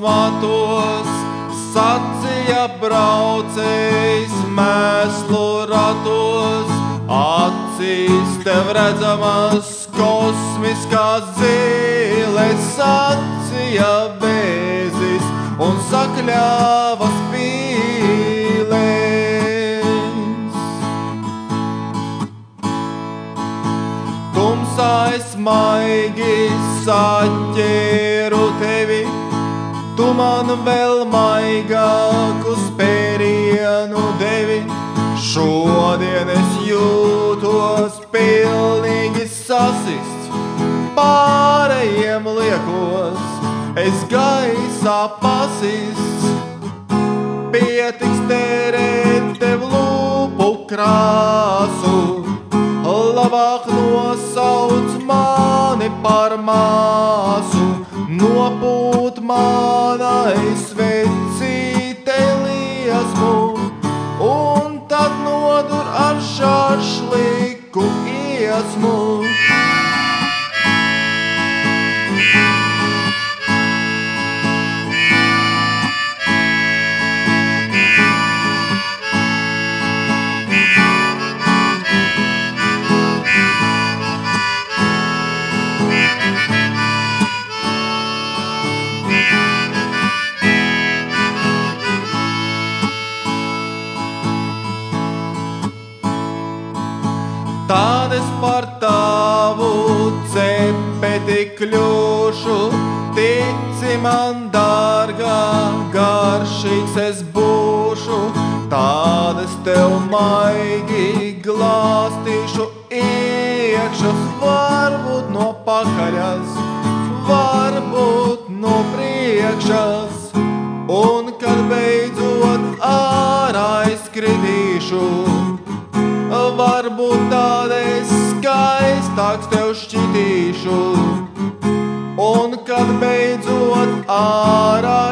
matos, sacīja braucējs mēslu ratos, acīs tev redzamas kosmiskās zīles, sacīja vēzis un sakļāvas pīles. Tumsā es maigi saķēru tevi, tu man vēl maigāku spērienu devi. Šodien es jūtos pilnīgi sasists, pārējiem liekos, es gaisā pasists. Pietiks tērēt tev lūpu krāsu, labāk nosauc mani par māsu, nopūt manai svecīte liesmu, un tad nodur ar šašliku iesmu. Tad es par tavu cepeti kļūšu, tici man, dārgā, garšīgs es būšu. Tad es tev maigi glāstīšu iekšas, varbūt no pakaļas, varbūt no priekšas. Un kad beidzot ārā izskridīšu, varbūt tādēļ skaistāks tev šķitīšu. Un kad beidzot ārā